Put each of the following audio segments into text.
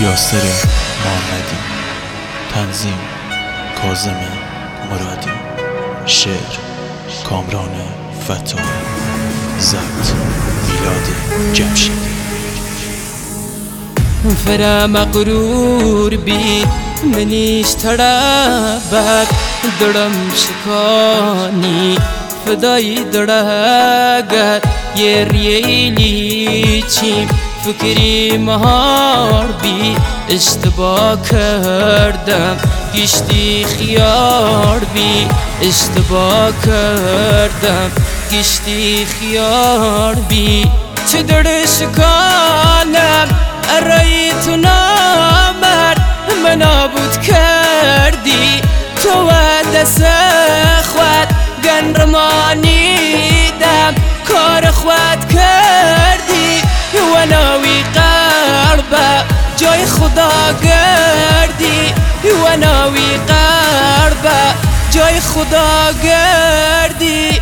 یاسر محمدی، تنظیم کاظم مرادی، شعر کامران فتاحی، ضبط میلاد جمشیدی. فرا مغرور بی منیش ترابت دڑم شکانی فدای دڑاگت یه ریلی چیم فکری مهار بی اشتباه کردم گشتی خیار بی اشتباه کردم گشتی خیار بی چه در شکانم ارای تو نامر من نابود کردی تو دست خود گن رمانیدم کار خود کردی و ناوی قلب جای خدا گردی و ناوی قلب جای خدا گردی.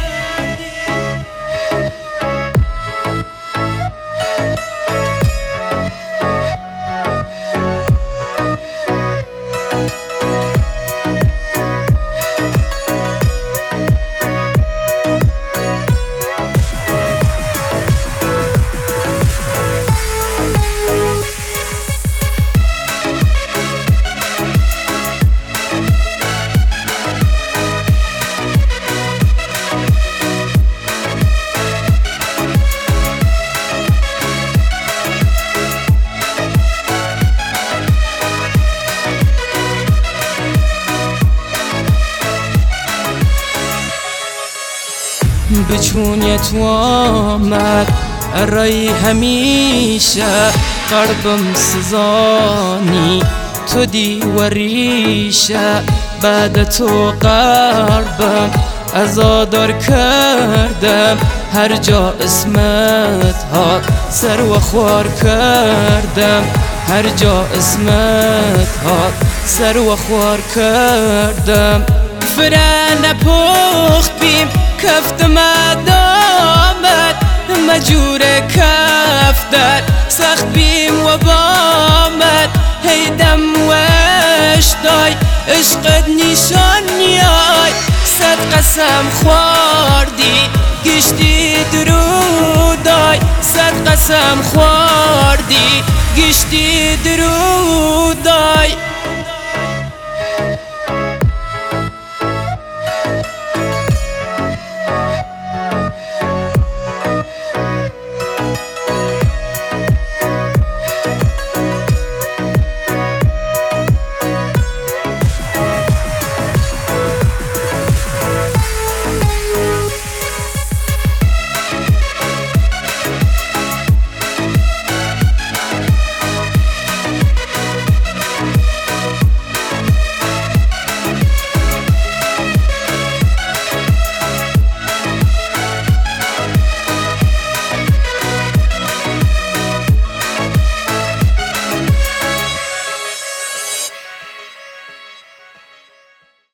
بچون تو آمد ارای همیشه قلبم سزانی تو دیوریشه بعد تو قلبم ازادار کردم هر جا اسمت ها سر و خوار کردم هر جا اسمت ها سر و خوار کردم فرا نپخت بیم کفت مدامت مجور کفتر سخت بیم و بامت هیدم وش دای عشقت نشانیای صد قسم خواردی گشتی درودای صد قسم خواردی گشتی درودای.